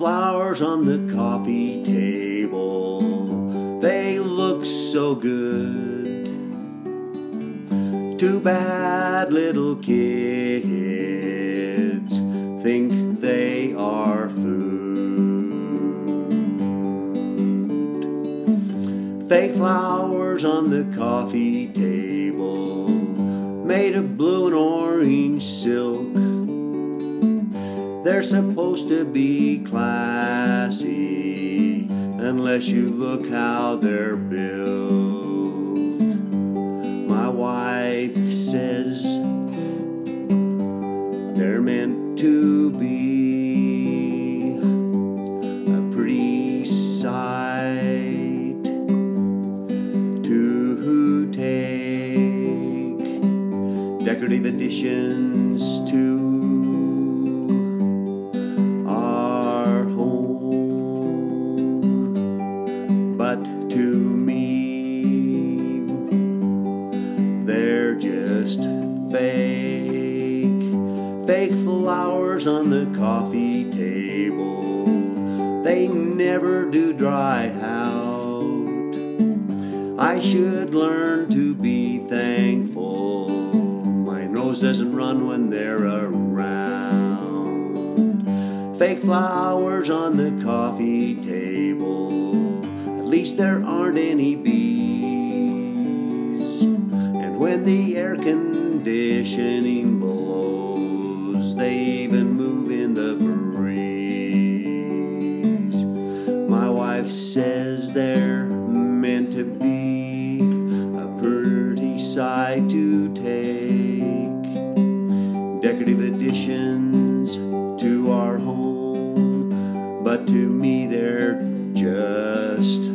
flowers on the coffee table, they look so good. Too bad little kids think they are food. Fake flowers on the coffee table, made of blue and orange silk. They're supposed to be classy, unless you look how they're built. My wife says they're meant to be a pretty sight to take decorative additions to our home. But to me, they're just fake flowers on the coffee table. They never do dry out. I should learn to be thankful my nose doesn't run when they're around. Fake flowers on the coffee table, at least there aren't any bees. And when the air conditioning blows, they even move in the breeze. My wife says they're meant to be a pretty sight to take, decorative additions to our home. But to me they're just